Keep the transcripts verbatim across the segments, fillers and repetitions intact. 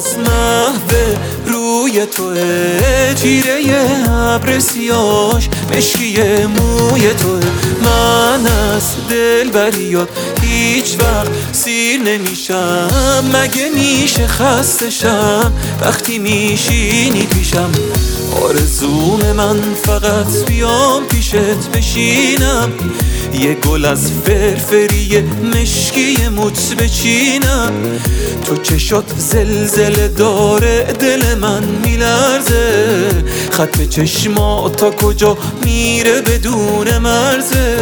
محو روی توه، تیره ابر سیاهش مشکی موی توه. من از دلبریات هیچ وقت سیر نمیشم، مگه میشه خسته شم وقتی میشینی پیشم؟ آرزوم من فقط بیام پیشت بشینم، یه گل از فرفری مشکی موت بچینم. تو چشات زلزله داره، دل من میلرزه، خط چشما تا کجا میره بدون مرزه.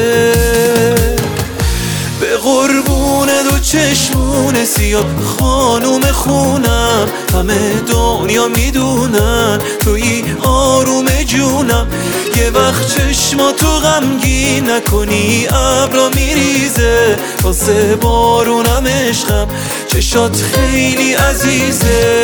به قربون دو چشمون سیاه خانوم خونم، همه دنیا میدونن توی آروم جونم. یه وقت چشماتو غمگین نکنی، ابرا میریزه واسه بارونم عشقم، چشات خیلی عزیزه.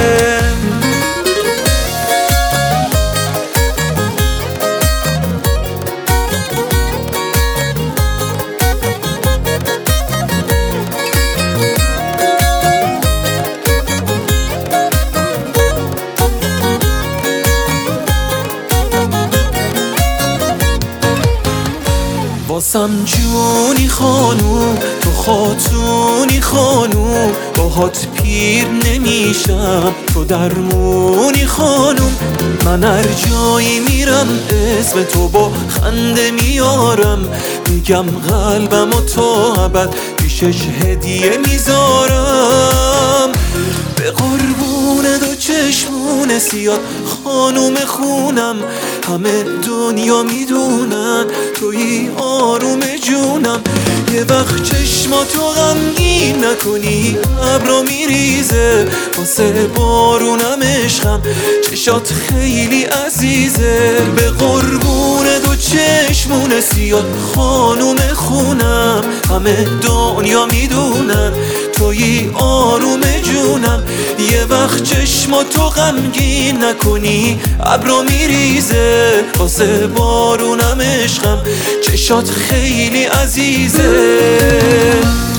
واسم جونی خانوم، تو خاتونی خانوم، باهات پیر نمیشم، تو درمونی خانوم. من هر جایی میرم اسم تو با خنده میارم، میگم قلبم و تا ابد پیشش هدیه میذارم. به قربون دو چشمون سیاه خانوم خونم، همه دنیا میدونن توی آروم جونم. یه وقت چشماتو غمگین نکنی، ابرا میریزه واسه بارونم عشقم، چشات خیلی عزیزه. به قربون دو چشمون سیاه خانوم خونم، همه دنیا میدونن توی آروم جونم. یه وقت چشماتو غمگین نکنی، ابرا میریزه واسه بارونم عشقم، چشات خیلی عزیزه.